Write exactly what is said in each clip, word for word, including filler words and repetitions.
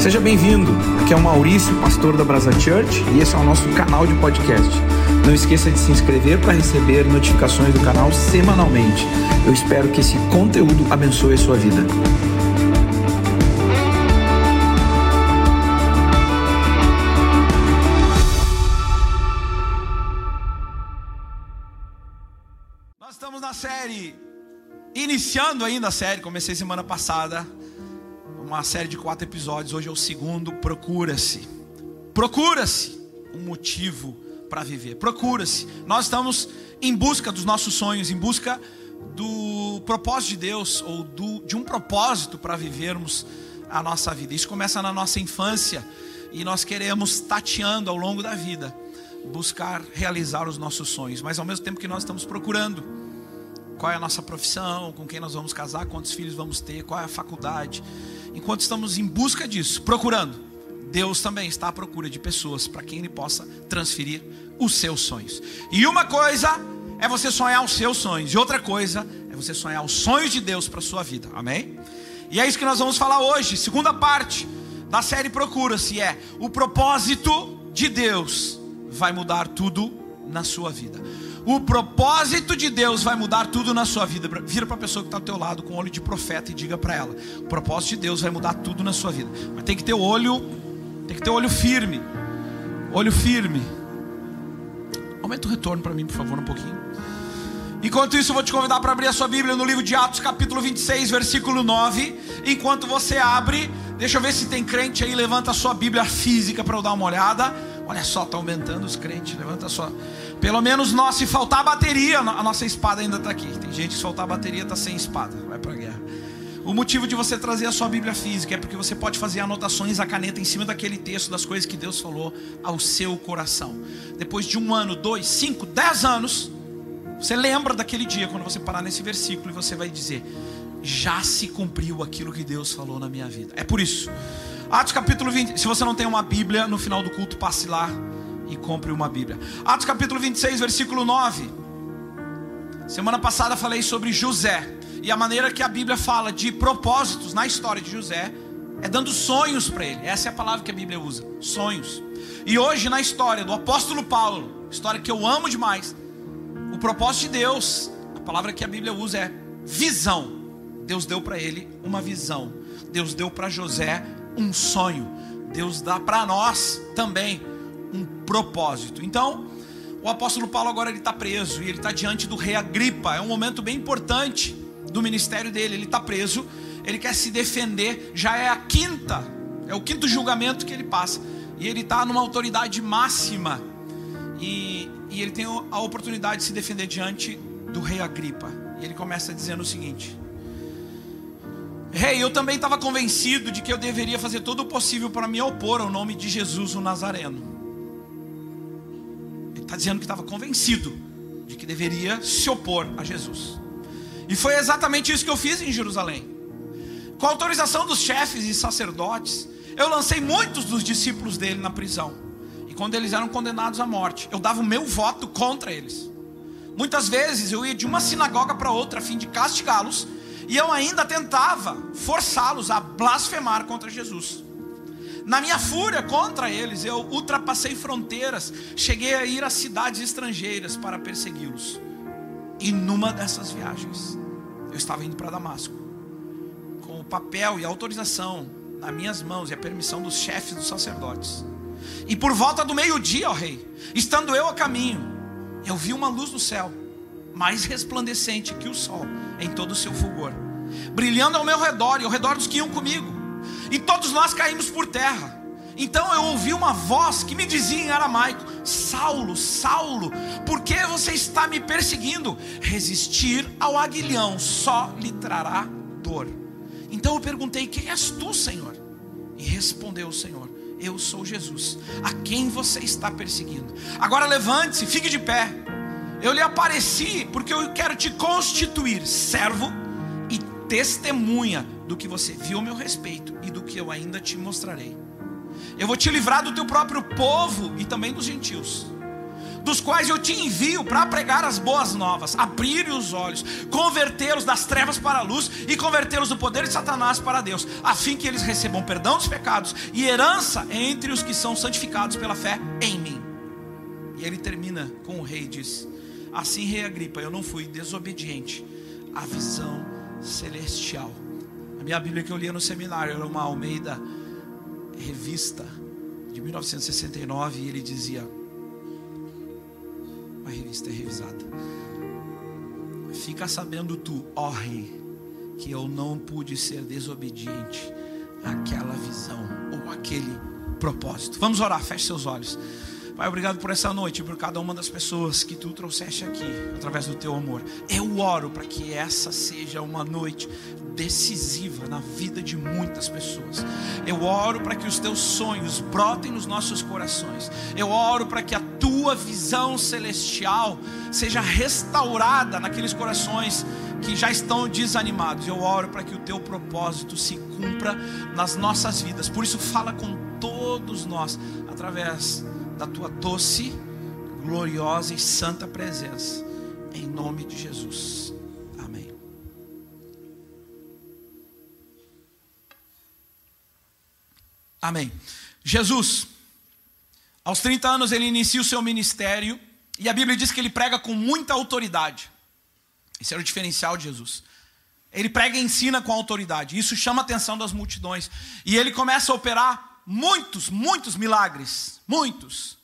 Seja bem-vindo, aqui é o Maurício, pastor da Brasa Church, e esse é o nosso canal de podcast. Não esqueça de se inscrever para receber notificações do canal semanalmente. Eu espero que esse conteúdo abençoe a sua vida. Nós estamos na série, iniciando ainda a série, comecei semana passada, uma série de quatro episódios. Hoje é o segundo. Procura-se, procura-se um motivo para viver, procura-se. Nós estamos em busca dos nossos sonhos, em busca do propósito de Deus, ou do, de um propósito para vivermos a nossa vida. Isso começa na nossa infância, e nós queremos, tateando ao longo da vida, buscar realizar os nossos sonhos, mas ao mesmo tempo que nós estamos procurando qual é a nossa profissão, com quem nós vamos casar, quantos filhos vamos ter, qual é a faculdade. Enquanto estamos em busca disso, procurando, Deus também está à procura de pessoas para quem Ele possa transferir os seus sonhos. E uma coisa é você sonhar os seus sonhos, e outra coisa é você sonhar os sonhos de Deus para a sua vida, amém? E é isso que nós vamos falar hoje. Segunda parte da série Procura-se é: o propósito de Deus vai mudar tudo na sua vida. O propósito de Deus vai mudar tudo na sua vida. Vira para a pessoa que está ao teu lado com olho de profeta e diga para ela: o propósito de Deus vai mudar tudo na sua vida. Mas tem que ter o olho, tem que ter o olho firme. Olho firme. Aumenta o retorno para mim, por favor, um pouquinho. Enquanto isso, eu vou te convidar para abrir a sua Bíblia no livro de Atos, capítulo vinte e seis, versículo nove. Enquanto você abre, deixa eu ver se tem crente aí. Levanta a sua Bíblia física para eu dar uma olhada. Olha só, está aumentando os crentes. Levanta só. Pelo menos nós, se faltar bateria, a nossa espada ainda está aqui. Tem gente que se faltar bateria está sem espada, vai para a guerra. O motivo de você trazer a sua Bíblia física é porque você pode fazer anotações a caneta em cima daquele texto, das coisas que Deus falou ao seu coração. Depois de um ano, dois, cinco, dez anos, você lembra daquele dia, quando você parar nesse versículo, e você vai dizer: já se cumpriu aquilo que Deus falou na minha vida. É por isso, Atos capítulo vinte, se você não tem uma Bíblia, no final do culto passe lá e compre uma Bíblia. Atos capítulo vinte e seis, versículo nove. Semana passada falei sobre José, e a maneira que a Bíblia fala de propósitos na história de José é dando sonhos para ele. Essa é a palavra que a Bíblia usa, sonhos. E hoje, na história do apóstolo Paulo, história que eu amo demais, o propósito de Deus, a palavra que a Bíblia usa é visão. Deus deu para ele uma visão. Deus deu para José um sonho. Deus dá para nós também um propósito. Então, o apóstolo Paulo agora ele está preso, e ele está diante do rei Agripa. É um momento bem importante do ministério dele. Ele está preso, ele quer se defender. Já é a quinta, é o quinto julgamento que ele passa, e ele está numa autoridade máxima, e, e ele tem a oportunidade de se defender diante do rei Agripa. E ele começa dizendo o seguinte: rei, eu também estava convencido de que eu deveria fazer todo o possível para me opor ao nome de Jesus o Nazareno. Ele está dizendo que estava convencido de que deveria se opor a Jesus. E foi exatamente isso que eu fiz em Jerusalém. Com a autorização dos chefes e sacerdotes, eu lancei muitos dos discípulos dele na prisão. E quando eles eram condenados à morte, eu dava o meu voto contra eles. Muitas vezes eu ia de uma sinagoga para outra a fim de castigá-los, e eu ainda tentava forçá-los a blasfemar contra Jesus. Na minha fúria contra eles, eu ultrapassei fronteiras, cheguei a ir a cidades estrangeiras para persegui-los. E numa dessas viagens, eu estava indo para Damasco, com o papel e a autorização nas minhas mãos e a permissão dos chefes dos sacerdotes. E por volta do meio-dia, ó rei, estando eu a caminho, eu vi uma luz do céu, mais resplandecente que o sol em todo o seu fulgor, brilhando ao meu redor e ao redor dos que iam comigo. E todos nós caímos por terra. Então eu ouvi uma voz que me dizia em aramaico: Saulo, Saulo, por que você está me perseguindo? Resistir ao aguilhão só lhe trará dor. Então eu perguntei: quem és tu, Senhor? E respondeu o Senhor: eu sou Jesus, a quem você está perseguindo. Agora levante-se, fique de pé. Eu lhe apareci porque eu quero te constituir servo e testemunha do que você viu a meu respeito e do que eu ainda te mostrarei. Eu vou te livrar do teu próprio povo e também dos gentios. dos quais eu te envio para pregar as boas novas, abrir os olhos, convertê-los das trevas para a luz e convertê-los do poder de Satanás para Deus, a fim que eles recebam perdão dos pecados e herança entre os que são santificados pela fé em mim. E ele termina com o rei e diz: assim, rei Agripa, eu não fui desobediente à visão celestial. A minha Bíblia que eu lia no seminário era uma Almeida Revista de mil novecentos e sessenta e nove, e ele dizia, a revista é revisada: fica sabendo tu, ó rei, que eu não pude ser desobediente àquela visão ou àquele propósito. Vamos orar, feche seus olhos. Pai, obrigado por essa noite, por cada uma das pessoas que tu trouxeste aqui, através do teu amor. Eu oro para que essa seja uma noite decisiva na vida de muitas pessoas. Eu oro para que os teus sonhos brotem nos nossos corações. Eu oro para que a tua visão celestial seja restaurada naqueles corações que já estão desanimados. Eu oro para que o teu propósito se cumpra nas nossas vidas. Por isso, fala com todos nós através da tua doce, gloriosa e santa presença, em nome de Jesus, amém. Amém. Jesus, aos trinta anos ele inicia o seu ministério, e a Bíblia diz que ele prega com muita autoridade. Esse era o diferencial de Jesus. Ele prega e ensina com autoridade, isso chama a atenção das multidões, e ele começa a operar muitos, muitos milagres, muitos.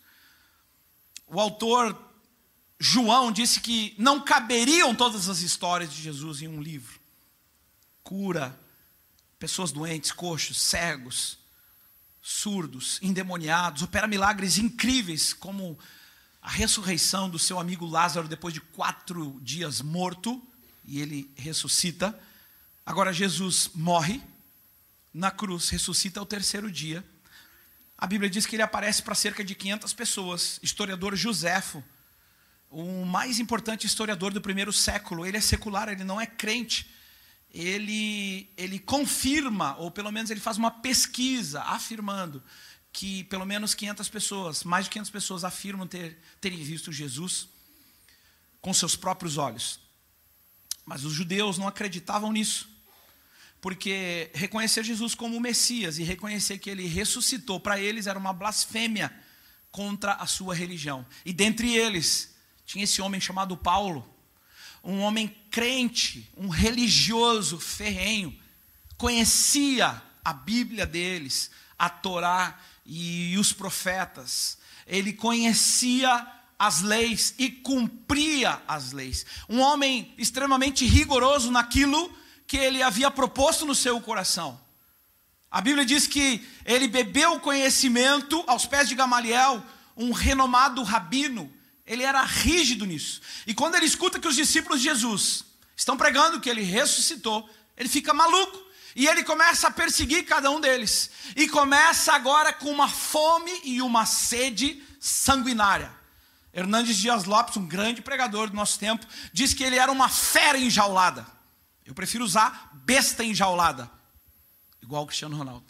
O autor João disse que não caberiam todas as histórias de Jesus em um livro. Cura pessoas doentes, coxos, cegos, surdos, endemoniados, opera milagres incríveis, como a ressurreição do seu amigo Lázaro depois de quatro dias morto, e ele ressuscita. Agora Jesus morre na cruz, ressuscita ao terceiro dia. A Bíblia diz que ele aparece para cerca de quinhentas pessoas. Historiador Joséfo, o mais importante historiador do primeiro século, ele é secular, ele não é crente. Ele, ele confirma, ou pelo menos ele faz uma pesquisa, afirmando que pelo menos quinhentas pessoas, mais de quinhentas pessoas afirmam ter, terem visto Jesus com seus próprios olhos. Mas os judeus não acreditavam nisso, porque reconhecer Jesus como o Messias e reconhecer que ele ressuscitou, para eles era uma blasfêmia contra a sua religião. E dentre eles tinha esse homem chamado Paulo, um homem crente, um religioso ferrenho, conhecia a Bíblia deles, a Torá e os profetas. Ele conhecia as leis e cumpria as leis. Um homem extremamente rigoroso naquilo que ele havia proposto no seu coração. A Bíblia diz que ele bebeu conhecimento aos pés de Gamaliel, um renomado rabino. Ele era rígido nisso. E quando ele escuta que os discípulos de Jesus estão pregando que ele ressuscitou, ele fica maluco. E ele começa a perseguir cada um deles. E começa agora com uma fome e uma sede sanguinária. Hernandes Dias Lopes, um grande pregador do nosso tempo, diz que ele era uma fera enjaulada. Eu prefiro usar besta enjaulada, igual o Cristiano Ronaldo.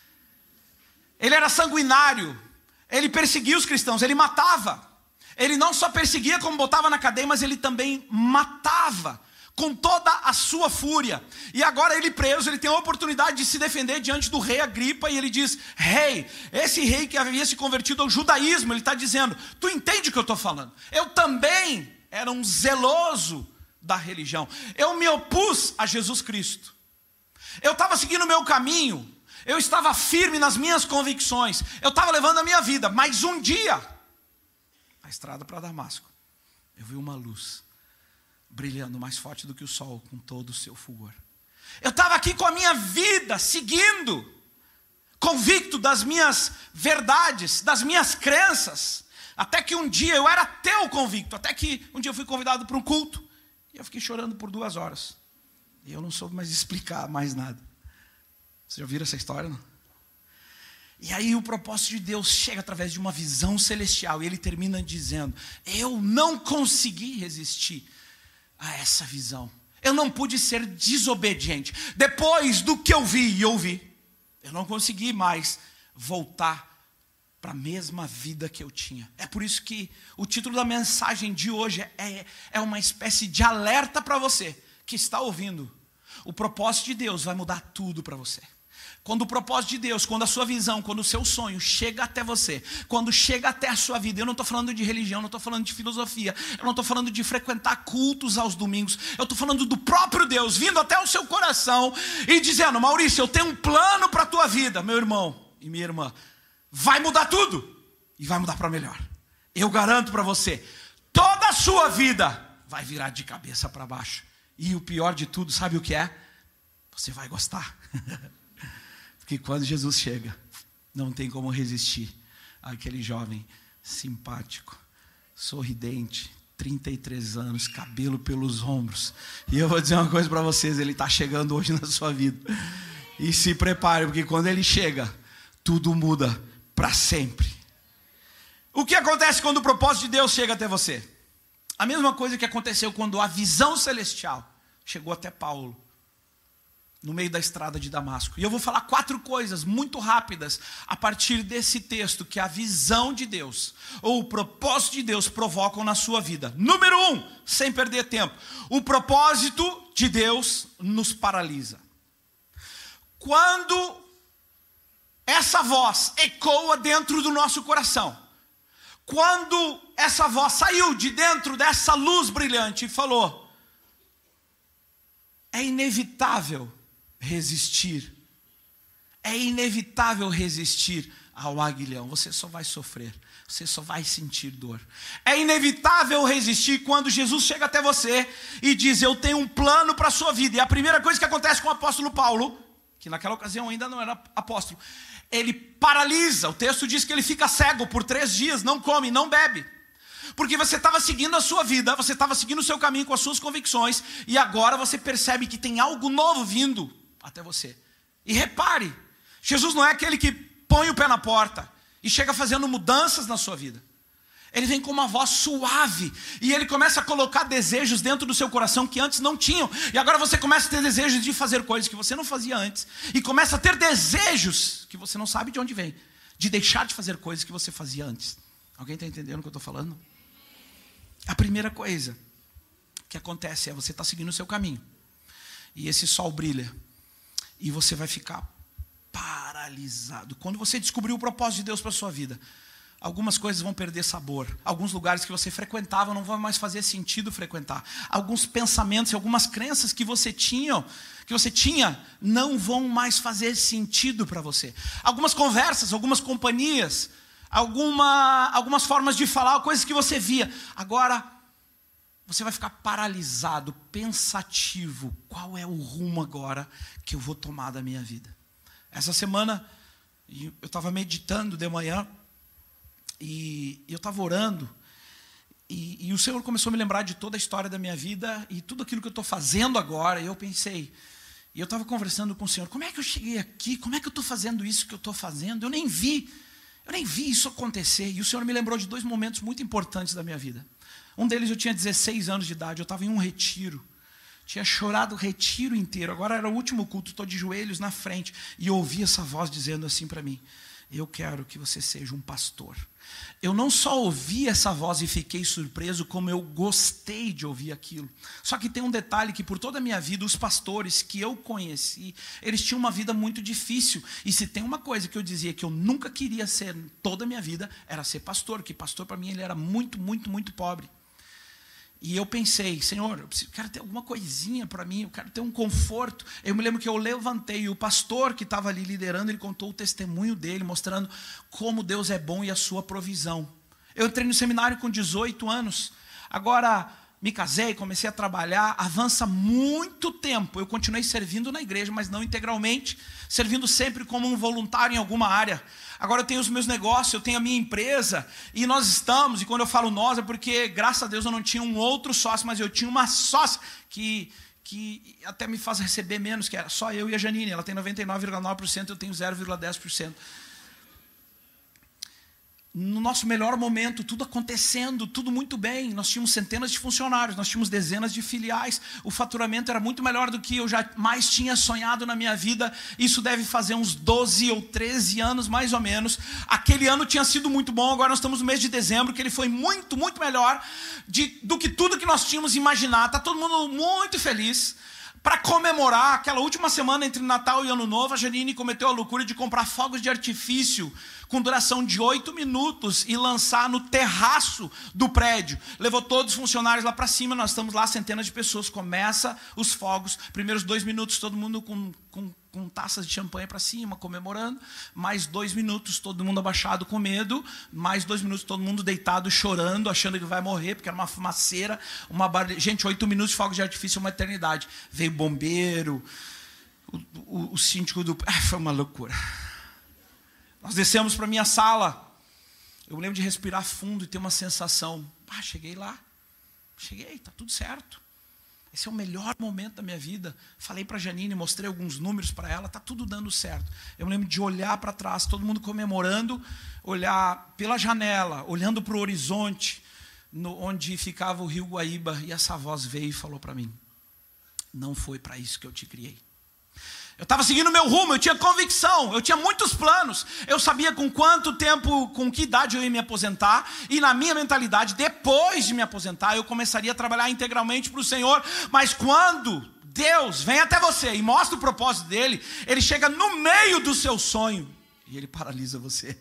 Ele era sanguinário, ele perseguia os cristãos, ele matava. Ele não só perseguia como botava na cadeia, mas ele também matava com toda a sua fúria. E agora ele preso, ele tem a oportunidade de se defender diante do rei Agripa, e ele diz: rei, esse rei que havia se convertido ao judaísmo, ele está dizendo, tu entende o que eu estou falando? Eu também era um zeloso da religião. Eu me opus a Jesus Cristo. Eu estava seguindo o meu caminho. Eu estava firme nas minhas convicções. Eu estava levando a minha vida. Mas um dia, na estrada para Damasco, eu vi uma luz brilhando mais forte do que o sol, com todo o seu fulgor. Eu estava aqui com a minha vida, seguindo, convicto das minhas verdades, das minhas crenças. Até que um dia, eu era ateu convicto. Até que um dia eu fui convidado para um culto. E eu fiquei chorando por duas horas. E eu não soube mais explicar mais nada. Vocês já ouviram essa história, não? E aí o propósito de Deus chega através de uma visão celestial. E ele termina dizendo: eu não consegui resistir a essa visão. Eu não pude ser desobediente. Depois do que eu vi e ouvi, eu não consegui mais voltar para a mesma vida que eu tinha. É por isso que o título da mensagem de hoje é, é uma espécie de alerta para você que está ouvindo. O propósito de Deus vai mudar tudo para você. Quando o propósito de Deus, quando a sua visão, quando o seu sonho chega até você, quando chega até a sua vida, eu não estou falando de religião, não estou falando de filosofia, eu não estou falando de frequentar cultos aos domingos, eu estou falando do próprio Deus vindo até o seu coração e dizendo: Maurício, eu tenho um plano para a tua vida, meu irmão e minha irmã, vai mudar tudo e vai mudar para melhor. Eu garanto para você, toda a sua vida vai virar de cabeça para baixo. E o pior de tudo, sabe o que é? Você vai gostar. Porque quando Jesus chega, não tem como resistir àquele jovem simpático, sorridente, trinta e três anos, cabelo pelos ombros. E eu vou dizer uma coisa para vocês, ele está chegando hoje na sua vida. E se prepare, porque quando ele chega, tudo muda para sempre. O que acontece quando o propósito de Deus chega até você? A mesma coisa que aconteceu quando a visão celestial chegou até Paulo, no meio da estrada de Damasco. E eu vou falar quatro coisas muito rápidas a partir desse texto que a visão de Deus, ou o propósito de Deus provocam na sua vida. Número um, sem perder tempo, o propósito de Deus nos paralisa. Quando essa voz ecoa dentro do nosso coração, quando essa voz saiu de dentro dessa luz brilhante e falou: é inevitável resistir, é inevitável resistir ao aguilhão, você só vai sofrer, você só vai sentir dor. É inevitável resistir quando Jesus chega até você e diz: eu tenho um plano para a sua vida. E a primeira coisa que acontece com o apóstolo Paulo, que naquela ocasião ainda não era apóstolo, ele paralisa. O texto diz que ele fica cego por três dias, não come, não bebe. Porque você estava seguindo a sua vida, você estava seguindo o seu caminho com as suas convicções, e agora você percebe que tem algo novo vindo até você. E repare, Jesus não é aquele que põe o pé na porta e chega fazendo mudanças na sua vida. Ele vem com uma voz suave e ele começa a colocar desejos dentro do seu coração que antes não tinham. E agora você começa a ter desejos de fazer coisas que você não fazia antes. E começa a ter desejos que você não sabe de onde vem, de deixar de fazer coisas que você fazia antes. Alguém está entendendo o que eu estou falando? A primeira coisa que acontece é você está seguindo o seu caminho. E esse sol brilha. E você vai ficar paralisado. Quando você descobrir o propósito de Deus para a sua vida, algumas coisas vão perder sabor. Alguns lugares que você frequentava não vão mais fazer sentido frequentar. Alguns pensamentos e algumas crenças que você tinha, que você tinha não vão mais fazer sentido para você. Algumas conversas, algumas companhias, alguma, algumas formas de falar, coisas que você via. Agora você vai ficar paralisado, pensativo. Qual é o rumo agora que eu vou tomar da minha vida? Essa semana eu estava meditando de manhã e eu estava orando e, e o Senhor começou a me lembrar de toda a história da minha vida e tudo aquilo que eu estou fazendo agora. E eu pensei, e eu estava conversando com o Senhor: como é que eu cheguei aqui? Como é que eu estou fazendo isso que eu estou fazendo? Eu nem vi, eu nem vi isso acontecer. E o Senhor me lembrou de dois momentos muito importantes da minha vida. Um deles eu tinha dezesseis anos de idade, eu estava em um retiro. Tinha chorado o retiro inteiro, agora era o último culto, estou de joelhos na frente. E eu ouvi essa voz dizendo assim para mim: eu quero que você seja um pastor. Eu não só ouvi essa voz e fiquei surpreso, como eu gostei de ouvir aquilo. Só que tem um detalhe, que por toda a minha vida, os pastores que eu conheci, eles tinham uma vida muito difícil. E se tem uma coisa que eu dizia que eu nunca queria ser toda a minha vida, era ser pastor. Que pastor para mim ele era muito, muito, muito pobre. E eu pensei: Senhor, eu preciso, quero ter alguma coisinha para mim, eu quero ter um conforto. Eu me lembro que eu levantei e o pastor que estava ali liderando, ele contou o testemunho dele, mostrando como Deus é bom e a sua provisão. Eu entrei no seminário com dezoito anos, agora me casei, comecei a trabalhar, avança muito tempo. Eu continuei servindo na igreja, mas não integralmente, servindo sempre como um voluntário em alguma área. Agora eu tenho os meus negócios, eu tenho a minha empresa, e nós estamos, e quando eu falo nós, é porque, graças a Deus, eu não tinha um outro sócio, mas eu tinha uma sócia que, que até me faz receber menos, que era só eu e a Janine. Ela tem noventa e nove vírgula nove por cento, eu tenho zero vírgula dez por cento. no nosso melhor momento, tudo acontecendo, tudo muito bem. Nós tínhamos centenas de funcionários, nós tínhamos dezenas de filiais, o faturamento era muito melhor do que eu jamais tinha sonhado na minha vida. Isso deve fazer uns doze ou treze anos, mais ou menos. Aquele ano tinha sido muito bom, agora nós estamos no mês de dezembro, que ele foi muito, muito melhor de, do que tudo que nós tínhamos imaginado. Está todo mundo muito feliz. Para comemorar aquela última semana entre Natal e Ano Novo, a Janine cometeu a loucura de comprar fogos de artifício com duração de oito minutos e lançar no terraço do prédio. Levou todos os funcionários lá para cima, nós estamos lá, centenas de pessoas. Começa os fogos, primeiros dois minutos todo mundo com, com, com taças de champanhe para cima, comemorando. Mais dois minutos todo mundo abaixado com medo. Mais dois minutos todo mundo deitado, chorando, achando que vai morrer, porque era uma fumaceira. Uma barulhe... Gente, oito minutos de fogos de artifício é uma eternidade. Veio bombeiro, o, o, o síndico do... Ah, foi uma loucura. Nós descemos para a minha sala. Eu lembro de respirar fundo e ter uma sensação. Ah, cheguei lá. Cheguei, está tudo certo. Esse é o melhor momento da minha vida. Falei para a Janine, mostrei alguns números para ela. Está tudo dando certo. Eu me lembro de olhar para trás, todo mundo comemorando. Olhar pela janela, olhando para o horizonte, no, onde ficava o rio Guaíba. E essa voz veio e falou para mim: não foi para isso que eu te criei. Eu estava seguindo o meu rumo, eu tinha convicção, eu tinha muitos planos. Eu sabia com quanto tempo, com que idade eu ia me aposentar. E na minha mentalidade, depois de me aposentar, eu começaria a trabalhar integralmente para o Senhor. Mas quando Deus vem até você e mostra o propósito dele, ele chega no meio do seu sonho e ele paralisa você.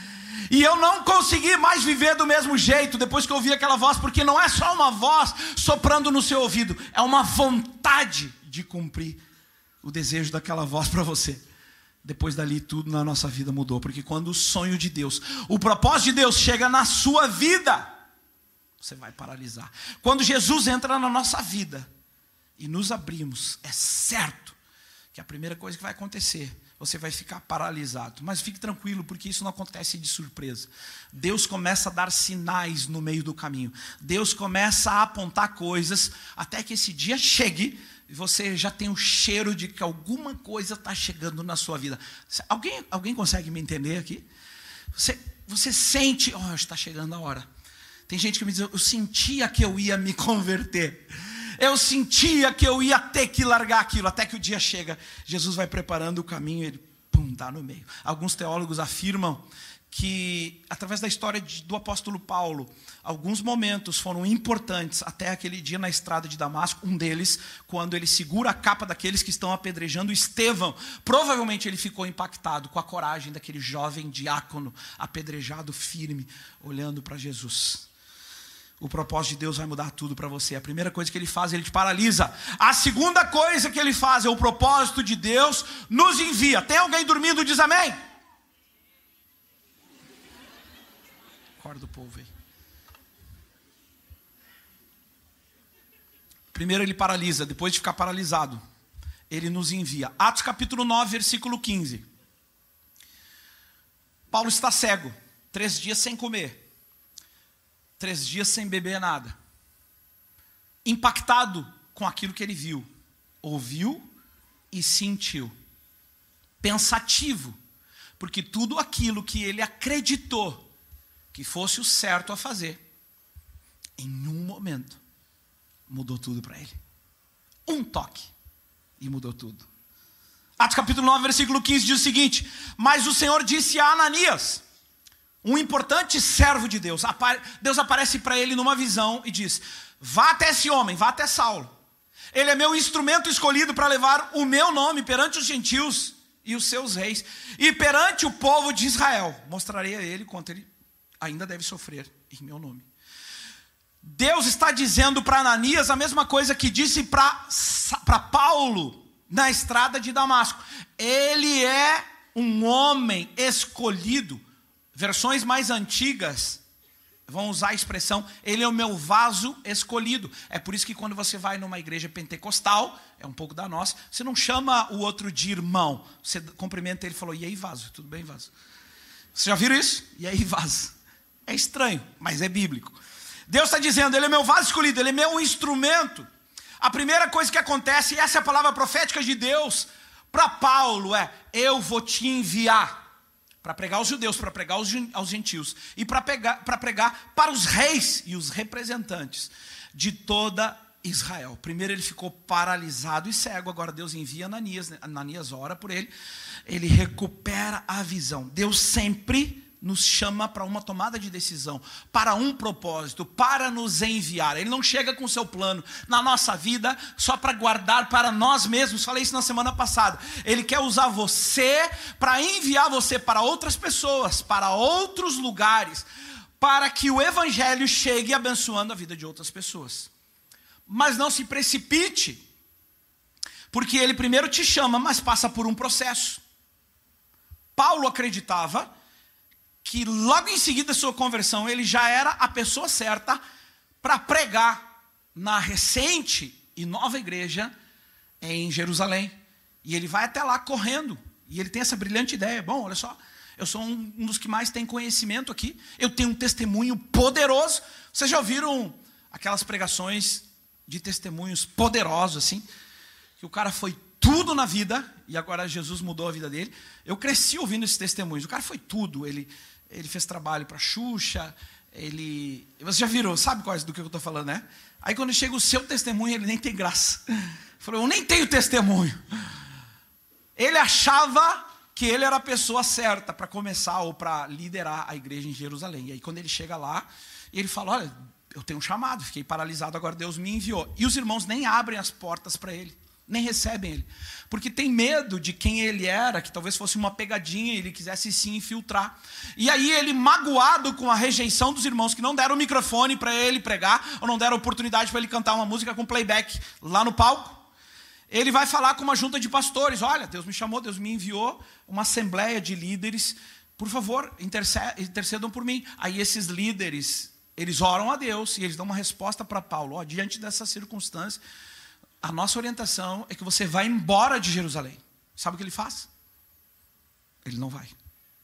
E eu não consegui mais viver do mesmo jeito depois que eu ouvi aquela voz, porque não é só uma voz soprando no seu ouvido, é uma vontade de cumprir o desejo daquela voz para você. Depois dali tudo na nossa vida mudou, porque quando o sonho de Deus, o propósito de Deus chega na sua vida, você vai paralisar. Quando Jesus entra na nossa vida e nos abrimos, é certo que a primeira coisa que vai acontecer, você vai ficar paralisado. Mas fique tranquilo, porque isso não acontece de surpresa. Deus começa a dar sinais no meio do caminho. Deus começa a apontar coisas até que esse dia chegue e você já tem o cheiro de que alguma coisa está chegando na sua vida. Alguém, alguém consegue me entender aqui? Você, você sente, oh, está chegando a hora. Tem gente que me diz, eu sentia que eu ia me converter. Eu sentia que eu ia ter que largar aquilo, até que o dia chega. Jesus vai preparando o caminho e ele, pum, está no meio. Alguns teólogos afirmam que, através da história de, do apóstolo Paulo, alguns momentos foram importantes até aquele dia na estrada de Damasco. Um deles, quando ele segura a capa daqueles que estão apedrejando Estevão. Provavelmente ele ficou impactado com a coragem daquele jovem diácono apedrejado firme, olhando para Jesus. O propósito de Deus vai mudar tudo para você. A primeira coisa que ele faz, ele te paralisa. A segunda coisa que ele faz é o propósito de Deus nos envia. Tem alguém dormindo? Diz amém. Acorda o povo aí. Primeiro ele paralisa, depois de ficar paralisado, ele nos envia. Atos capítulo nove, versículo quinze. Paulo está cego, três dias sem comer. Três dias sem beber nada. Impactado com aquilo que ele viu. Ouviu e sentiu. Pensativo. Porque tudo aquilo que ele acreditou que fosse o certo a fazer, em um momento, mudou tudo para ele. Um toque. E mudou tudo. Atos capítulo nove, versículo quinze diz o seguinte: mas o Senhor disse a Ananias, um importante servo de Deus, Deus aparece para ele numa visão e diz: vá até esse homem, vá até Saulo. Ele é meu instrumento escolhido para levar o meu nome perante os gentios e os seus reis, e perante o povo de Israel. Mostrarei a ele quanto ele ainda deve sofrer em meu nome. Deus está dizendo para Ananias a mesma coisa que disse para Paulo na estrada de Damasco. Ele é um homem escolhido. Versões mais antigas vão usar a expressão, ele é o meu vaso escolhido. É por isso que quando você vai numa igreja pentecostal, é um pouco da nossa, você não chama o outro de irmão. Você cumprimenta ele e falou, e aí vaso? Tudo bem, vaso? Vocês já viram isso? E aí vaso? É estranho, mas é bíblico. Deus está dizendo, ele é meu vaso escolhido, ele é meu instrumento. A primeira coisa que acontece, e essa é a palavra profética de Deus para Paulo, é, eu vou te enviar. para pregar aos judeus, para pregar aos, aos gentios e para pregar, para pregar para os reis e os representantes de toda Israel. Primeiro ele ficou paralisado e cego, agora Deus envia Ananias, Ananias ora por ele, ele recupera a visão. Deus sempre nos chama para uma tomada de decisão, para um propósito, para nos enviar. Ele não chega com o seu plano na nossa vida só para guardar para nós mesmos. Falei isso na semana passada. Ele quer usar você para enviar você para outras pessoas, para outros lugares, para que o evangelho chegue abençoando a vida de outras pessoas. Mas não se precipite, porque ele primeiro te chama, mas passa por um processo. Paulo acreditava que logo em seguida da sua conversão, ele já era a pessoa certa para pregar na recente e nova igreja em Jerusalém. E ele vai até lá correndo, e ele tem essa brilhante ideia. Bom, olha só, eu sou um, um dos que mais tem conhecimento aqui, eu tenho um testemunho poderoso. Vocês já ouviram aquelas pregações de testemunhos poderosos, assim, que o cara foi tudo na vida, e agora Jesus mudou a vida dele. Eu cresci ouvindo esses testemunhos. O cara foi tudo, ele... Ele fez trabalho para Xuxa, ele... Vocês já viram, sabe quais do que eu estou falando, né? Aí quando chega o seu testemunho, ele nem tem graça. Falou, eu nem tenho testemunho. Ele achava que ele era a pessoa certa para começar ou para liderar a igreja em Jerusalém. E aí quando ele chega lá, ele fala, olha, eu tenho um chamado, fiquei paralisado, agora Deus me enviou. E os irmãos nem abrem as portas para ele, nem recebem ele, porque tem medo de quem ele era, que talvez fosse uma pegadinha e ele quisesse se infiltrar. E aí ele, magoado com a rejeição dos irmãos que não deram o microfone para ele pregar, ou não deram oportunidade para ele cantar uma música com playback lá no palco, ele vai falar com uma junta de pastores, olha, Deus me chamou, Deus me enviou, uma assembleia de líderes, por favor, intercedam por mim. Aí esses líderes, eles oram a Deus e eles dão uma resposta para Paulo, ó, diante dessa circunstância, a nossa orientação é que você vai embora de Jerusalém. Sabe o que ele faz? Ele não vai.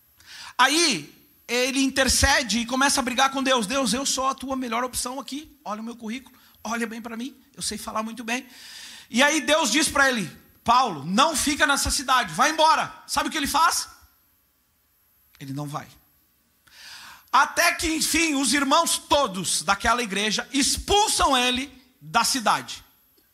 Aí, ele intercede e começa a brigar com Deus. Deus, eu sou a tua melhor opção aqui. Olha o meu currículo, olha bem para mim. Eu sei falar muito bem. E aí Deus diz para ele, Paulo, não fica nessa cidade, vai embora. Sabe o que ele faz? Ele não vai. Até que, enfim, os irmãos todos daquela igreja expulsam ele da cidade.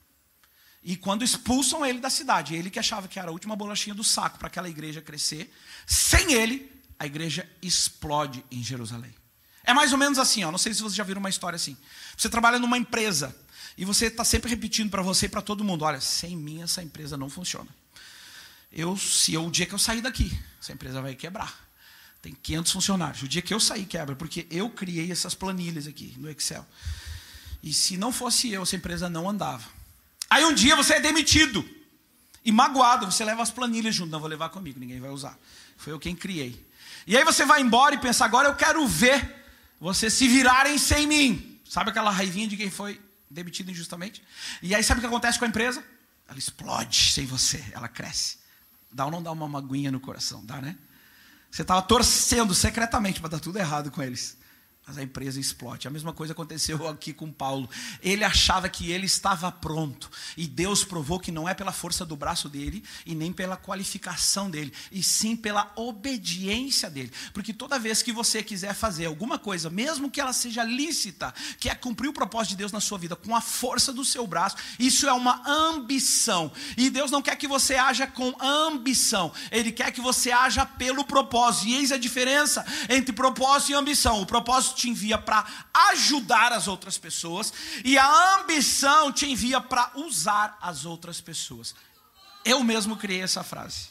E quando expulsam ele da cidade, ele que achava que era a última bolachinha do saco para aquela igreja crescer, sem ele, a igreja explode em Jerusalém. É mais ou menos assim, ó, não sei se vocês já viram uma história assim. Você trabalha numa empresa e você está sempre repetindo para você e para todo mundo, olha, sem mim essa empresa não funciona. Eu, se eu, o dia que eu sair daqui, essa empresa vai quebrar. Tem quinhentos funcionários. O dia que eu sair, quebra, porque eu criei essas planilhas aqui no Excel. E se não fosse eu, essa empresa não andava. Aí um dia você é demitido. E magoado, você leva as planilhas junto. Não vou levar comigo, ninguém vai usar. Foi eu quem criei. E aí você vai embora e pensa, agora eu quero ver vocês se virarem sem mim. Sabe aquela raivinha de quem foi demitido injustamente? E aí sabe o que acontece com a empresa? Ela explode sem você, ela cresce. Dá ou não dá uma magoinha no coração? Dá, né? Você estava torcendo secretamente para dar tudo errado com eles. Mas a empresa explode. A mesma coisa aconteceu aqui com Paulo. Ele achava que ele estava pronto. E Deus provou que não é pela força do braço dele e nem pela qualificação dele, e sim pela obediência dele. Porque toda vez que você quiser fazer alguma coisa, mesmo que ela seja lícita, que é cumprir o propósito de Deus na sua vida com a força do seu braço, isso é uma ambição. E Deus não quer que você haja com ambição. Ele quer que você haja pelo propósito. E eis a diferença entre propósito e ambição. O propósito te envia para ajudar as outras pessoas e a ambição te envia para usar as outras pessoas. Eu mesmo criei essa frase.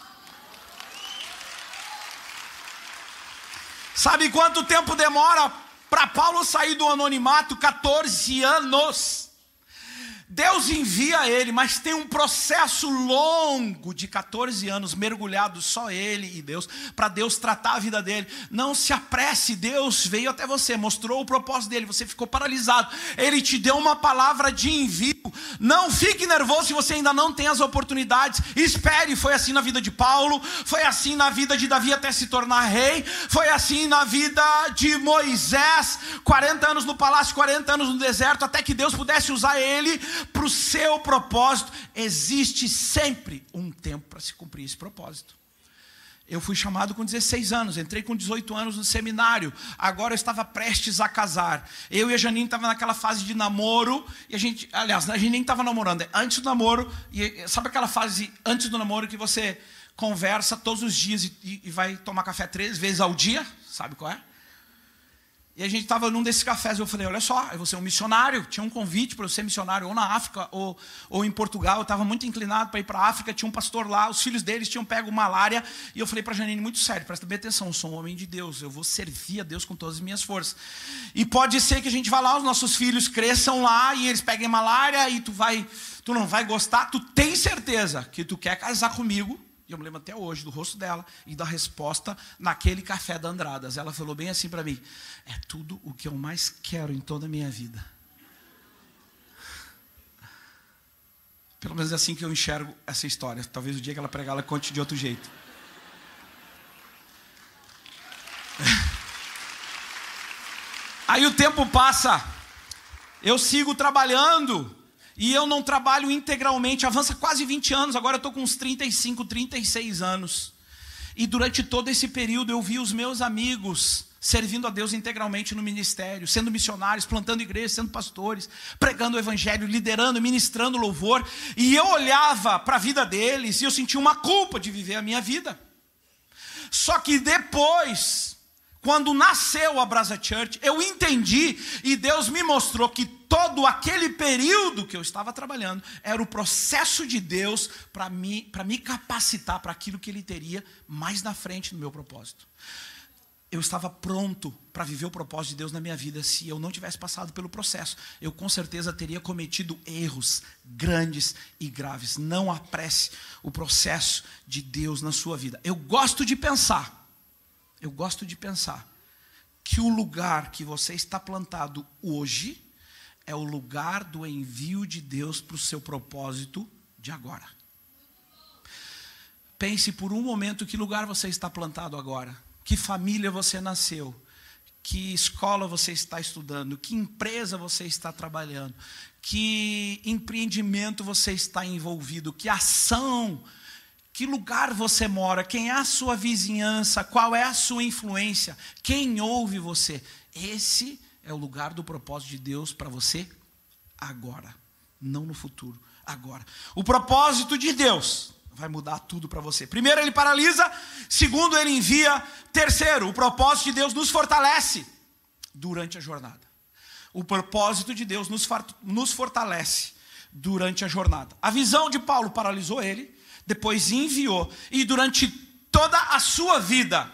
Sabe quanto tempo demora para Paulo sair do anonimato? quatorze anos. Deus envia ele, mas tem um processo longo de quatorze anos, mergulhado só ele e Deus, para Deus tratar a vida dele. Não se apresse, Deus veio até você, mostrou o propósito dele, você ficou paralisado, ele te deu uma palavra de envio. Não fique nervoso se você ainda não tem as oportunidades, espere. Foi assim na vida de Paulo, foi assim na vida de Davi até se tornar rei, foi assim na vida de Moisés, quarenta anos no palácio, quarenta anos no deserto, até que Deus pudesse usar ele para o seu propósito. Existe sempre um tempo para se cumprir esse propósito. Eu fui chamado com dezesseis anos, entrei com dezoito anos no seminário, agora eu estava prestes a casar. Eu e a Janine estava naquela fase de namoro, e a gente, aliás, a gente nem estava namorando, é antes do namoro, e sabe aquela fase antes do namoro que você conversa todos os dias e, e vai tomar café três vezes ao dia? Sabe qual é? E a gente estava num desses cafés, eu falei, olha só, eu vou ser um missionário, tinha um convite para eu ser missionário, ou na África, ou, ou em Portugal, eu estava muito inclinado para ir para a África, tinha um pastor lá, os filhos deles tinham pego malária, e eu falei para a Janine, muito sério, presta bem atenção, eu sou um homem de Deus, eu vou servir a Deus com todas as minhas forças. E pode ser que a gente vá lá, os nossos filhos cresçam lá, e eles peguem malária, e tu, vai, tu não vai gostar, tu tem certeza que tu quer casar comigo? E eu me lembro até hoje do rosto dela e da resposta naquele café da Andradas. Ela falou bem assim para mim, é tudo o que eu mais quero em toda a minha vida. Pelo menos é assim que eu enxergo essa história. Talvez o dia que ela pregar, ela conte de outro jeito. Aí o tempo passa, eu sigo trabalhando, e eu não trabalho integralmente, avança quase vinte anos, agora eu estou com uns trinta e cinco, trinta e seis anos. E durante todo esse período eu vi os meus amigos servindo a Deus integralmente no ministério, sendo missionários, plantando igrejas, sendo pastores, pregando o evangelho, liderando, ministrando louvor. E eu olhava para a vida deles e eu sentia uma culpa de viver a minha vida. Só que depois, quando nasceu a Brasa Church, eu entendi e Deus me mostrou que todo aquele período que eu estava trabalhando era o processo de Deus para me, para me capacitar para aquilo que Ele teria mais na frente no meu propósito. Eu estava pronto para viver o propósito de Deus na minha vida. Se eu não tivesse passado pelo processo, eu com certeza teria cometido erros grandes e graves. Não apresse o processo de Deus na sua vida. Eu gosto de pensar, eu gosto de pensar que o lugar que você está plantado hoje é o lugar do envio de Deus para o seu propósito de agora. Pense por um momento que lugar você está plantado agora. Que família você nasceu. Que escola você está estudando. Que empresa você está trabalhando. Que empreendimento você está envolvido. Que ação. Que lugar você mora. Quem é a sua vizinhança. Qual é a sua influência. Quem ouve você. Esse é o lugar do propósito de Deus para você agora, não no futuro, agora. O propósito de Deus vai mudar tudo para você. Primeiro, Ele paralisa. Segundo, Ele envia. Terceiro, o propósito de Deus nos fortalece durante a jornada. O propósito de Deus nos, nos fortalece durante a jornada. A visão de Paulo paralisou ele, depois enviou, e durante toda a sua vida,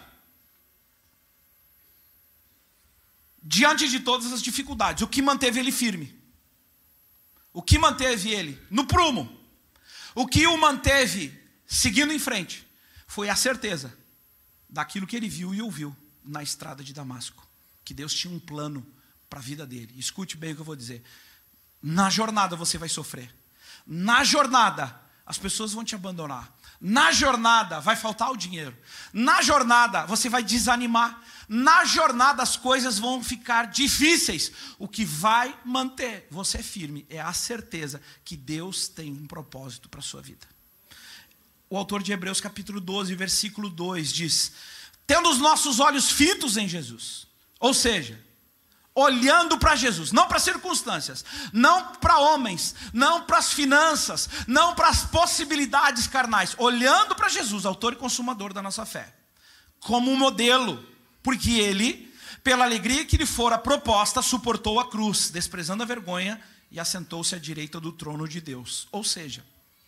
diante de todas as dificuldades, o que manteve ele firme? O que manteve ele no prumo? O que o manteve seguindo em frente? Foi a certeza daquilo que ele viu e ouviu na estrada de Damasco. Que Deus tinha um plano para a vida dele. Escute bem o que eu vou dizer. Na jornada você vai sofrer. Na jornada as pessoas vão te abandonar. Na jornada vai faltar o dinheiro. Na jornada você vai desanimar. Na jornada as coisas vão ficar difíceis. O que vai manter você firme é a certeza que Deus tem um propósito para a sua vida. O autor de Hebreus capítulo doze, versículo dois diz: tendo os nossos olhos fitos em Jesus. Ou seja, olhando para Jesus, não para circunstâncias, não para homens, não para as finanças, não para as possibilidades carnais, olhando para Jesus, autor e consumador da nossa fé, como um modelo, porque ele, pela alegria que lhe fora proposta, suportou a cruz, desprezando a vergonha, e assentou-se à direita do trono de Deus. Ou seja,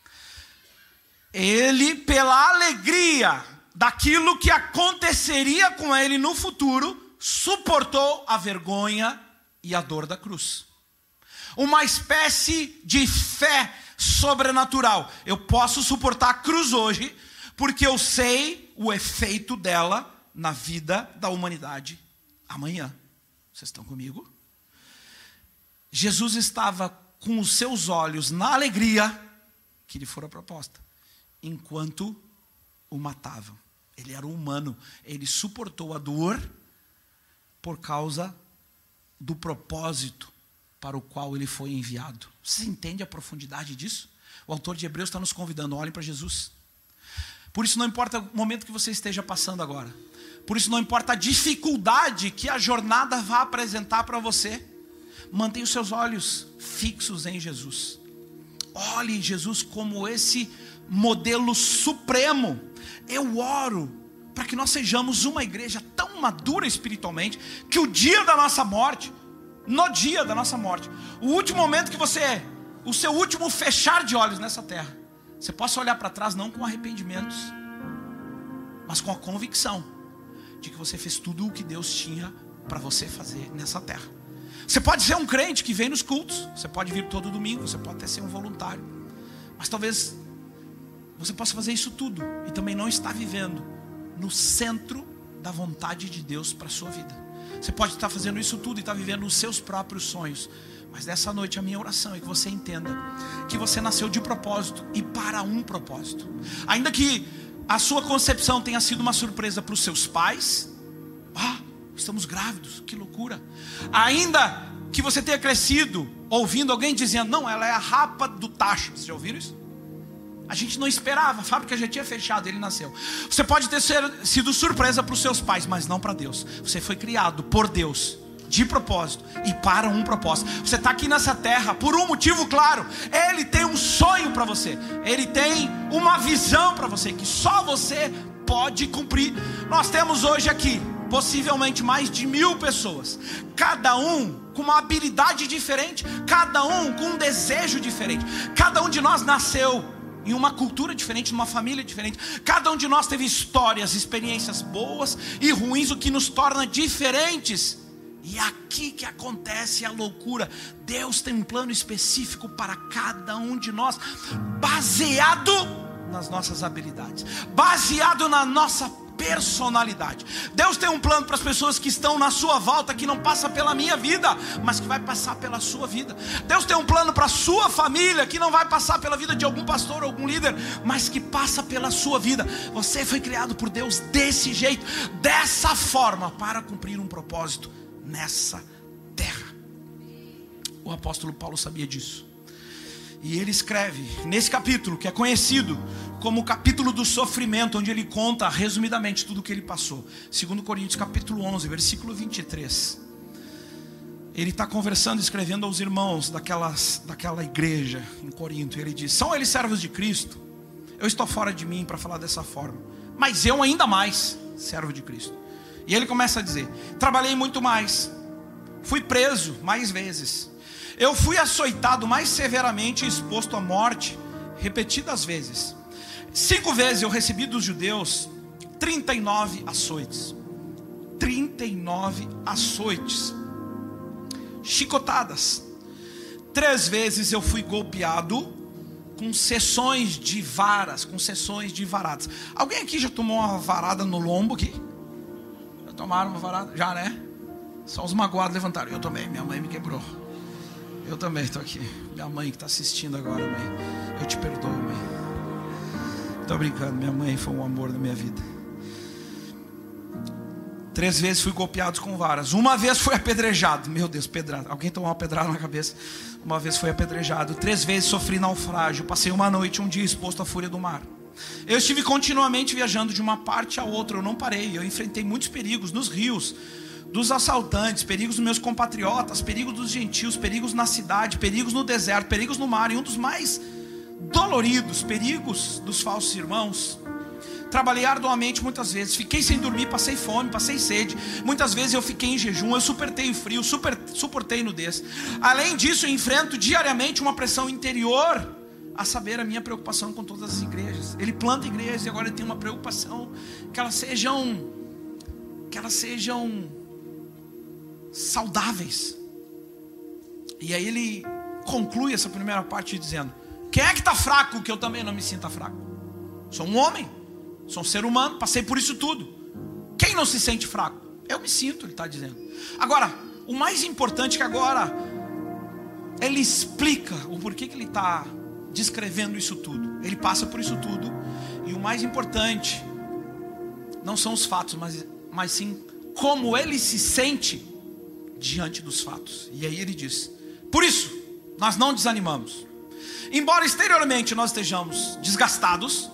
ele, pela alegria daquilo que aconteceria com ele no futuro, suportou a vergonha e a dor da cruz. Uma espécie de fé sobrenatural. Eu posso suportar a cruz hoje, porque eu sei o efeito dela na vida da humanidade amanhã. Vocês estão comigo? Jesus estava com os seus olhos na alegria que lhe fora proposta, enquanto o matavam. Ele era humano, ele suportou a dor por causa do propósito para o qual ele foi enviado. Você entende a profundidade disso? O autor de Hebreus está nos convidando, olhem para Jesus. Por isso não importa o momento que você esteja passando agora. Por isso não importa a dificuldade que a jornada vai apresentar para você. Mantenha os seus olhos fixos em Jesus. Olhe Jesus como esse modelo supremo. Eu oro para que nós sejamos uma igreja tão madura espiritualmente, que o dia da nossa morte, no dia da nossa morte, o último momento que você, o seu último fechar de olhos nessa terra, você possa olhar para trás não com arrependimentos, mas com a convicção de que você fez tudo o que Deus tinha para você fazer nessa terra. Você pode ser um crente que vem nos cultos, você pode vir todo domingo, você pode até ser um voluntário, mas talvez você possa fazer isso tudo e também não estar vivendo no centro da vontade de Deus para a sua vida. Você pode estar fazendo isso tudo e estar vivendo os seus próprios sonhos, mas nessa noite a minha oração é que você entenda que você nasceu de propósito e para um propósito. Ainda que a sua concepção tenha sido uma surpresa para os seus pais, ah, estamos grávidos, que loucura. Ainda que você tenha crescido ouvindo alguém dizendo, não, ela é a rapa do tacho. Vocês já ouviram isso? A gente não esperava, a fábrica já tinha fechado, ele nasceu. Você pode ter sido surpresa para os seus pais, mas não para Deus. Você foi criado por Deus, de propósito e para um propósito. Você está aqui nessa terra por um motivo claro. Ele tem um sonho para você. Ele tem uma visão para você, que só você pode cumprir. Nós temos hoje aqui possivelmente mais de mil pessoas, cada um com uma habilidade diferente, cada um com um desejo diferente. Cada um de nós nasceu em uma cultura diferente, numa família diferente. Cada um de nós teve histórias, experiências boas e ruins, o que nos torna diferentes. E é aqui que acontece a loucura. Deus tem um plano específico para cada um de nós, baseado nas nossas habilidades, baseado na nossa personalidade. Deus tem um plano para as pessoas que estão na sua volta, que não passa pela minha vida, mas que vai passar pela sua vida. Deus tem um plano para a sua família, que não vai passar pela vida de algum pastor ou algum líder, mas que passa pela sua vida. Você foi criado por Deus desse jeito, dessa forma, para cumprir um propósito nessa terra. O apóstolo Paulo sabia disso. E ele escreve nesse capítulo, que é conhecido como o capítulo do sofrimento, onde ele conta resumidamente tudo o que ele passou. Segundo Coríntios capítulo onze, versículo vinte e três. Ele está conversando, escrevendo aos irmãos daquelas, daquela igreja em Corinto. E ele diz, são eles servos de Cristo? Eu estou fora de mim para falar dessa forma, mas eu ainda mais servo de Cristo. E ele começa a dizer, trabalhei muito mais, fui preso mais vezes, eu fui açoitado mais severamente e exposto à morte repetidas vezes. Cinco vezes eu recebi dos judeus trinta e nove açoites. trinta e nove açoites. Chicotadas. Três vezes eu fui golpeado com sessões de varas, com sessões de varadas. Alguém aqui já tomou uma varada no lombo aqui? Já tomaram uma varada? Já, né? Só os magoados levantaram. Eu tomei, minha mãe me quebrou. Eu também estou aqui. Minha mãe que está assistindo agora, mãe. Eu te perdoo, mãe. Estou brincando, minha mãe foi um amor da minha vida. Três vezes fui golpeado com varas. Uma vez fui apedrejado. Meu Deus, pedrada. Alguém tomou uma pedrada na cabeça? Uma vez fui apedrejado. Três vezes sofri naufrágio. Passei uma noite, um dia exposto à fúria do mar. Eu estive continuamente viajando de uma parte a outra. Eu não parei. Eu enfrentei muitos perigos nos rios, dos assaltantes, perigos dos meus compatriotas, perigos dos gentios, perigos na cidade, perigos no deserto, perigos no mar, e um dos mais doloridos, perigos dos falsos irmãos. Trabalhei arduamente muitas vezes, fiquei sem dormir, passei fome, passei sede, muitas vezes eu fiquei em jejum, eu suportei o frio, super, suportei nudez. Além disso, eu enfrento diariamente uma pressão interior, a saber, a minha preocupação com todas as igrejas. Ele planta igrejas e agora ele tem uma preocupação que elas sejam que elas sejam saudáveis. E aí ele conclui essa primeira parte dizendo, quem é que está fraco que eu também não me sinta fraco? Sou um homem, sou um ser humano, passei por isso tudo. Quem não se sente fraco? Eu me sinto, ele está dizendo. Agora, o mais importante é que agora ele explica o porquê que ele está descrevendo isso tudo. Ele passa por isso tudo, e o mais importante não são os fatos, mas, mas sim como ele se sente diante dos fatos. E aí ele diz, por isso nós não desanimamos, embora exteriormente nós estejamos desgastados,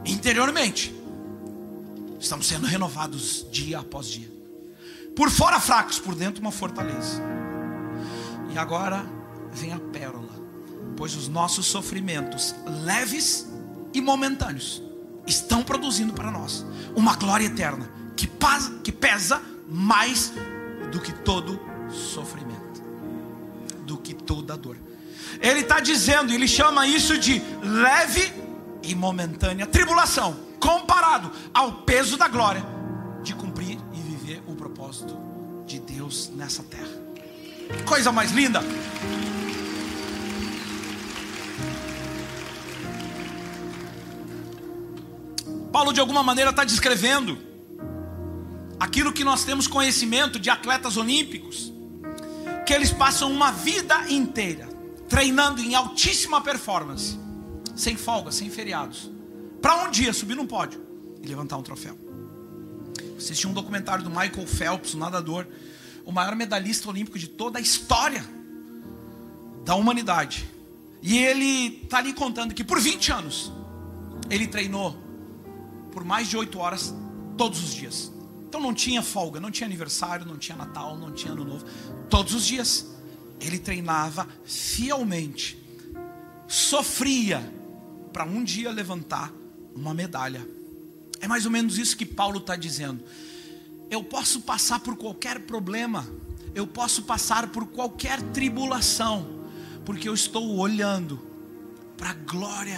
interiormente. Estamos sendo renovados dia após dia. Por fora fracos, por dentro uma fortaleza. E agora vem a pérola. Pois os nossos sofrimentos leves e momentâneos estão produzindo para nós uma glória eterna que pesa, que pesa mais do que todo sofrimento, do que toda dor. Ele está dizendo, ele chama isso de leve e momentânea tribulação, comparado ao peso da glória de cumprir e viver o propósito de Deus nessa terra. Coisa mais linda. Paulo de alguma maneira está descrevendo aquilo que nós temos conhecimento de atletas olímpicos, que eles passam uma vida inteira treinando em altíssima performance, sem folga, sem feriados, para um dia subir num pódio e levantar um troféu. Assisti um documentário do Michael Phelps, um nadador, o maior medalhista olímpico de toda a história da humanidade. E ele está ali contando que por vinte anos ele treinou por mais de oito horas todos os dias. Então não tinha folga, não tinha aniversário, não tinha Natal, não tinha Ano Novo. Todos os dias ele treinava fielmente, sofria para um dia levantar uma medalha. É mais ou menos isso que Paulo está dizendo. Eu posso passar por qualquer problema, eu posso passar por qualquer tribulação, porque eu estou olhando para a glória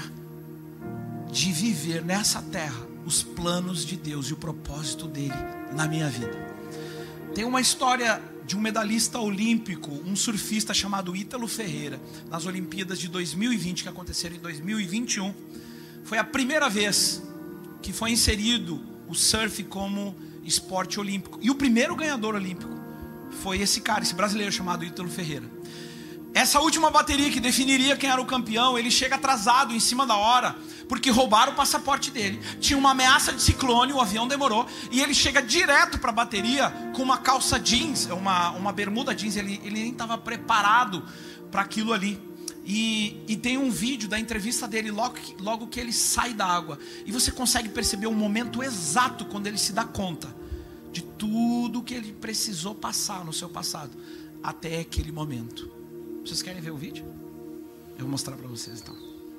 de viver nessa terra os planos de Deus e o propósito dele na minha vida. Tem uma história de um medalhista olímpico, um surfista chamado Ítalo Ferreira, nas Olimpíadas de dois mil e vinte, que aconteceram em dois mil e vinte e um. Foi a primeira vez que foi inserido o surf como esporte olímpico. E o primeiro ganhador olímpico foi esse cara, esse brasileiro chamado Ítalo Ferreira. Essa última bateria que definiria quem era o campeão, ele chega atrasado em cima da hora, porque roubaram o passaporte dele. Tinha uma ameaça de ciclone, o avião demorou, e ele chega direto para a bateria com uma calça jeans, uma, uma bermuda jeans. Ele, ele nem estava preparado para aquilo ali. E, e tem um vídeo da entrevista dele logo que, logo que ele sai da água. E você consegue perceber o momento exato quando ele se dá conta de tudo que ele precisou passar no seu passado até aquele momento. Vocês querem ver o vídeo? Eu vou mostrar para vocês então.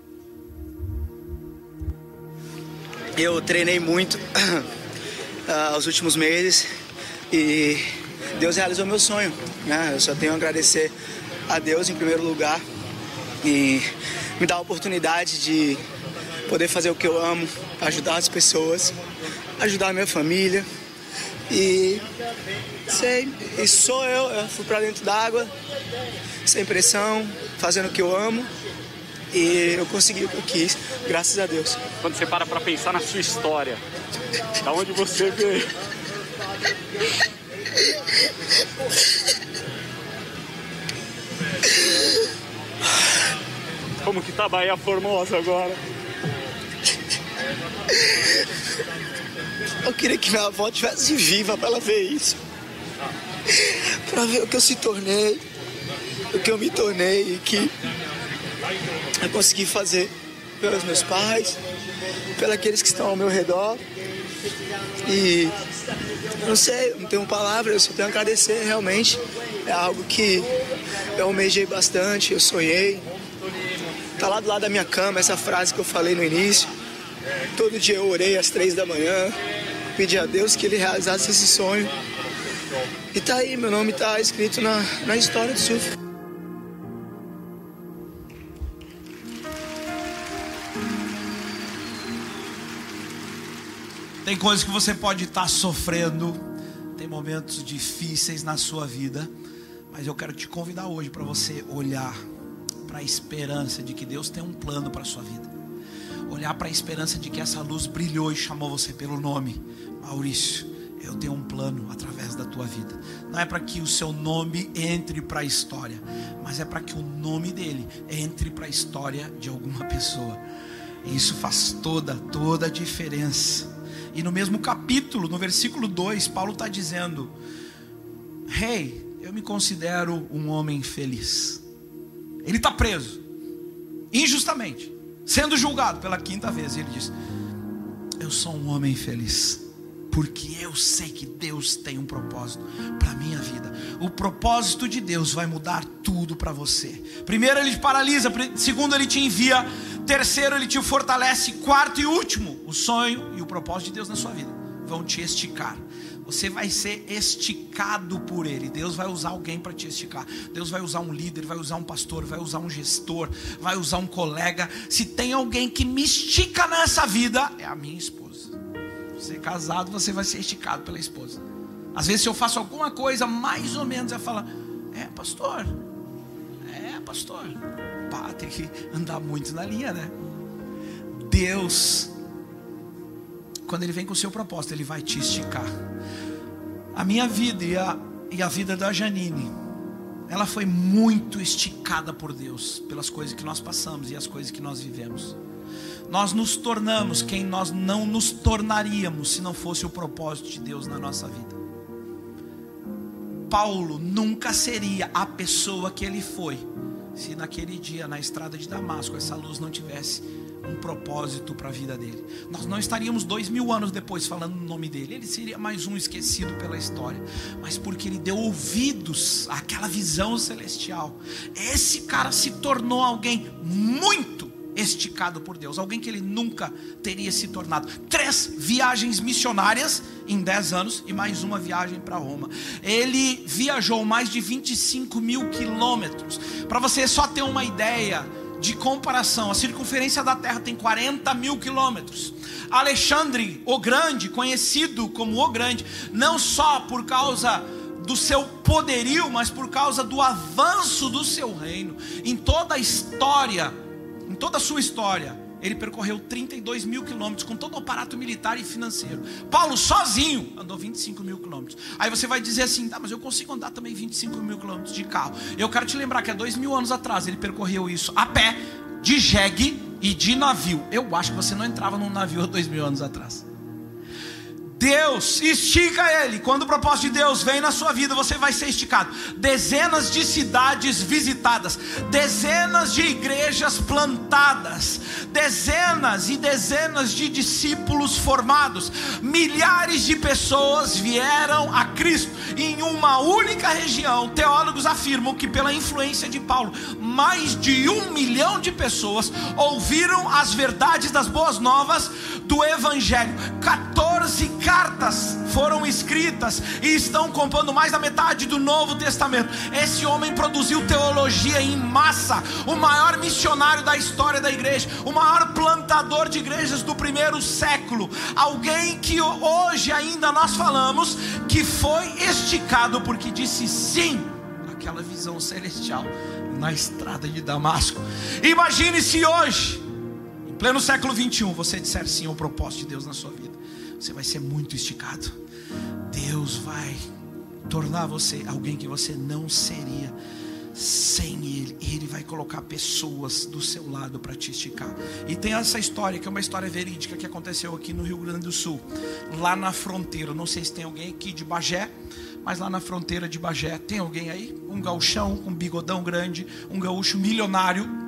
Eu treinei muito uh, os últimos meses e Deus realizou meu sonho, né? Eu só tenho a agradecer a Deus em primeiro lugar e me dar a oportunidade de poder fazer o que eu amo, ajudar as pessoas, ajudar a minha família. E sei, e sou eu, eu fui pra dentro d'água, sem pressão, fazendo o que eu amo. E eu consegui o que eu quis, graças a Deus. Quando você para pra pensar na sua história, da onde você veio? Como que tá Bahia Formosa agora? Eu queria que minha avó estivesse viva para ela ver isso. Para ver o que eu se tornei, o que eu me tornei e que eu consegui fazer pelos meus pais, pelos aqueles que estão ao meu redor. E eu não sei, eu não tenho palavras, eu só tenho a agradecer realmente. É algo que eu almejei bastante, eu sonhei. Tá lá do lado da minha cama essa frase que eu falei no início. Todo dia eu orei às três da manhã, pedi a Deus que Ele realizasse esse sonho. E tá aí, meu nome tá escrito na, na história do surf. Tem coisas que você pode estar sofrendo, tem momentos difíceis na sua vida, mas eu quero te convidar hoje para você olhar para a esperança de que Deus tem um plano para a sua vida. Olhar para a esperança de que essa luz brilhou e chamou você pelo nome. Maurício, eu tenho um plano através da tua vida. Não é para que o seu nome entre para a história, mas é para que o nome dele entre para a história de alguma pessoa. E isso faz toda, toda a diferença. E no mesmo capítulo, no versículo dois, Paulo está dizendo: Hey, eu me considero um homem feliz. Ele está preso, injustamente, sendo julgado pela quinta vez. E ele diz: eu sou um homem feliz, porque eu sei que Deus tem um propósito para a minha vida. O propósito de Deus vai mudar tudo para você. Primeiro, Ele te paralisa. Segundo, Ele te envia. Terceiro, Ele te fortalece. Quarto e último, o sonho e o propósito de Deus na sua vida vão te esticar. Você vai ser esticado por Ele. Deus vai usar alguém para te esticar. Deus vai usar um líder, vai usar um pastor, vai usar um gestor, vai usar um colega. Se tem alguém que me estica nessa vida, é a minha esposa. Você é casado, você vai ser esticado pela esposa. Às vezes se eu faço alguma coisa mais ou menos, ela fala: é pastor, é pastor. Pá, tem que andar muito na linha, né? Deus, quando Ele vem com o seu propósito, Ele vai te esticar. A minha vida e a, e a vida da Janine, ela foi muito esticada por Deus, pelas coisas que nós passamos e as coisas que nós vivemos. Nós nos tornamos quem nós não nos tornaríamos se não fosse o propósito de Deus na nossa vida. Paulo nunca seria a pessoa que ele foi se naquele dia na estrada de Damasco essa luz não tivesse um propósito para a vida dele. Nós não estaríamos dois mil anos depois falando o nome dele. Ele seria mais um esquecido pela história, mas porque ele deu ouvidos àquela visão celestial, esse cara se tornou alguém muito esticado por Deus, alguém que ele nunca teria se tornado. Três viagens missionárias em dez anos e mais uma viagem para Roma. Ele viajou mais de vinte e cinco mil quilômetros. Para você só ter uma ideia de comparação, a circunferência da Terra tem quarenta mil quilômetros. Alexandre o Grande, conhecido como o Grande, não só por causa do seu poderio, mas por causa do avanço do seu reino. Em toda a história, em toda a sua história, ele percorreu trinta e dois mil quilômetros com todo o aparato militar e financeiro. Paulo sozinho andou vinte e cinco mil quilômetros. Aí você vai dizer assim: tá, mas eu consigo andar também vinte e cinco mil quilômetros de carro. Eu quero te lembrar que há dois mil anos atrás ele percorreu isso a pé, de jegue e de navio. Eu acho que você não entrava num navio há dois mil anos atrás. Deus estica ele. Quando o propósito de Deus vem na sua vida, você vai ser esticado. Dezenas de cidades visitadas, dezenas de igrejas plantadas, dezenas e dezenas de discípulos formados, milhares de pessoas vieram a Cristo em uma única região. Teólogos afirmam que pela influência de Paulo, mais de um milhão de pessoas ouviram as verdades das boas novas do Evangelho. quatorze cartas foram escritas e estão compondo mais da metade do Novo Testamento. Esse homem produziu teologia em massa, o maior missionário da história da igreja, o maior plantador de igrejas do primeiro século, alguém que hoje ainda nós falamos que foi esticado porque disse sim àquela visão celestial na estrada de Damasco. Imagine se hoje, em pleno século vinte e um, você disser sim ao propósito de Deus na sua vida. Você vai ser muito esticado. Deus vai tornar você alguém que você não seria sem Ele. Ele vai colocar pessoas do seu lado para te esticar. E tem essa história que é uma história verídica que aconteceu aqui no Rio Grande do Sul, lá na fronteira. Não sei se tem alguém aqui de Bagé, mas lá na fronteira de Bagé tem alguém aí? Um gaúchão com um bigodão grande, um gaúcho milionário.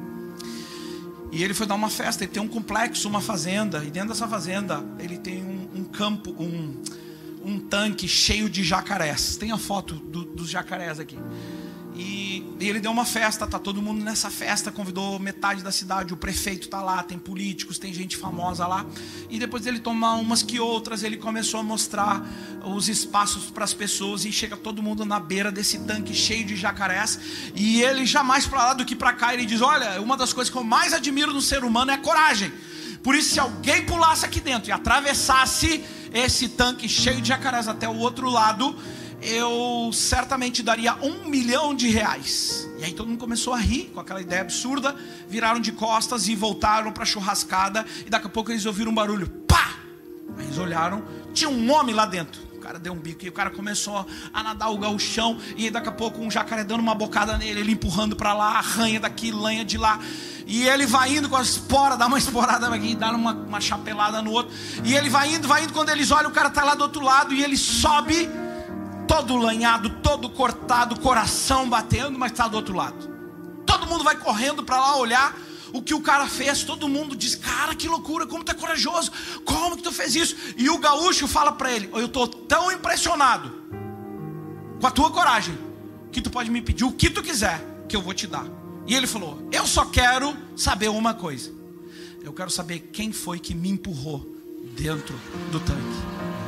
E ele foi dar uma festa, ele tem um complexo, uma fazenda, e dentro dessa fazenda ele tem um, um campo, um, um tanque cheio de jacarés. Tem a foto do, dos jacarés aqui. E, e ele deu uma festa, tá todo mundo nessa festa, convidou metade da cidade, o prefeito tá lá, tem políticos, tem gente famosa lá. E depois dele tomar umas que outras, ele começou a mostrar os espaços para as pessoas, e chega todo mundo na beira desse tanque cheio de jacarés. E ele jamais para lá do que para cá, ele diz: olha, uma das coisas que eu mais admiro no ser humano é a coragem. Por isso, se alguém pulasse aqui dentro e atravessasse esse tanque cheio de jacarés até o outro lado, eu certamente daria um milhão de reais. E aí todo mundo começou a rir com aquela ideia absurda, viraram de costas e voltaram para a churrascada. E daqui a pouco eles ouviram um barulho, pá! Aí eles olharam, tinha um homem lá dentro. O cara deu um bico e o cara começou a nadar o gauchão. E daqui a pouco um jacaré dando uma bocada nele, ele empurrando para lá, arranha daqui, lanha de lá. E ele vai indo com a espora, dá uma esporada aqui, dá uma, uma chapelada no outro. E ele vai indo, vai indo, quando eles olham, o cara está lá do outro lado. E ele sobe todo lanhado, todo cortado, coração batendo, mas está do outro lado. Todo mundo vai correndo para lá olhar. o que o cara fez, todo mundo diz: cara, que loucura, como tu é corajoso, como que tu fez isso? E o gaúcho fala para ele: eu estou tão impressionado com a tua coragem, que tu pode me pedir o que tu quiser, que eu vou te dar. E ele falou: eu só quero saber uma coisa, eu quero saber quem foi que me empurrou dentro do tanque.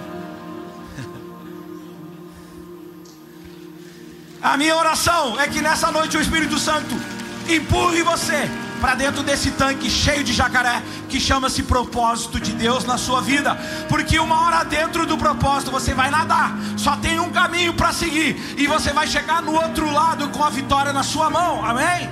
A minha oração é que nessa noite o Espírito Santo empurre você para dentro desse tanque cheio de jacaré, que chama-se propósito de Deus na sua vida. Porque uma hora dentro do propósito você vai nadar, só tem um caminho para seguir, e você vai chegar no outro lado com a vitória na sua mão. Amém?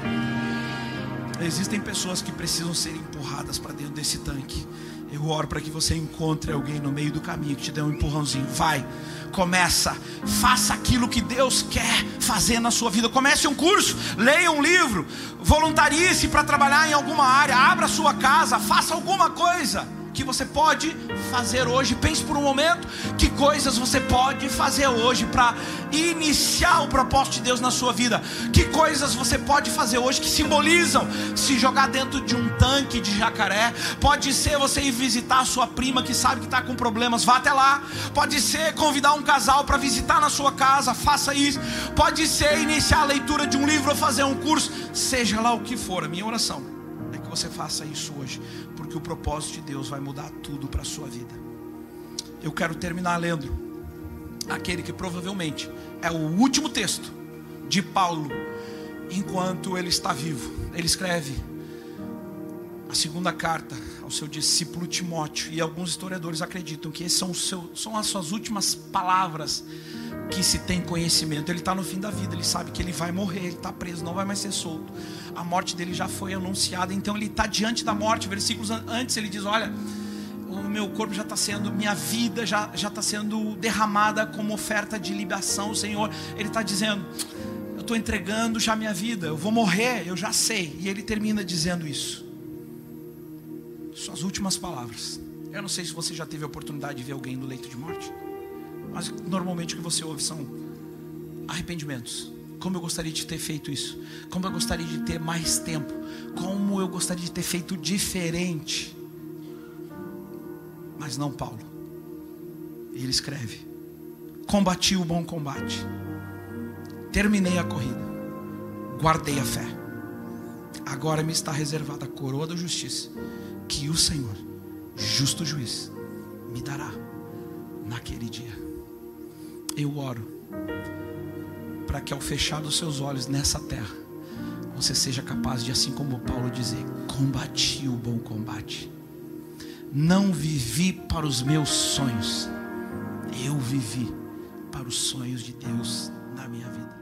Existem pessoas que precisam ser empurradas para dentro desse tanque. Eu oro para que você encontre alguém no meio do caminho que te dê um empurrãozinho. Vai, começa, faça aquilo que Deus quer fazer na sua vida. Comece um curso, leia um livro, voluntarie-se para trabalhar em alguma área, abra a sua casa, faça alguma coisa que você pode fazer hoje. Pense por um momento que coisas você pode fazer hoje para iniciar o propósito de Deus na sua vida. Que coisas você pode fazer hoje que simbolizam se jogar dentro de um tanque de jacaré. Pode ser você ir visitar a sua prima que sabe que está com problemas, vá até lá. Pode ser convidar um casal para visitar na sua casa, faça isso. Pode ser iniciar a leitura de um livro ou fazer um curso, seja lá o que for. A minha oração é que você faça isso hoje, porque o propósito de Deus vai mudar tudo para a sua vida. Eu quero terminar lendo aquele que provavelmente é o último texto de Paulo enquanto ele está vivo. Ele escreve a segunda carta ao seu discípulo Timóteo, e alguns historiadores acreditam que essas são, seu, são as suas últimas palavras que se tem conhecimento. Ele está no fim da vida, ele sabe que ele vai morrer, ele está preso, não vai mais ser solto. A morte dele já foi anunciada, então ele está diante da morte. Versículos antes ele diz: olha, o meu corpo já está sendo, minha vida já já está sendo derramada como oferta de libação, Senhor. Ele está dizendo: eu estou entregando já minha vida, eu vou morrer, eu já sei. E ele termina dizendo isso, suas últimas palavras. Eu não sei se você já teve a oportunidade de ver alguém no leito de morte, mas normalmente o que você ouve são arrependimentos. Como eu gostaria de ter feito isso, como eu gostaria de ter mais tempo, como eu gostaria de ter feito diferente. Mas não Paulo. Ele escreve: combati o bom combate, terminei a corrida, guardei a fé. Agora me está reservada a coroa da justiça, que o Senhor, justo juiz, me dará naquele dia. Eu oro para que ao fechar os seus olhos nessa terra, você seja capaz de, assim como Paulo, dizer: combati o bom combate, não vivi para os meus sonhos, eu vivi para os sonhos de Deus na minha vida.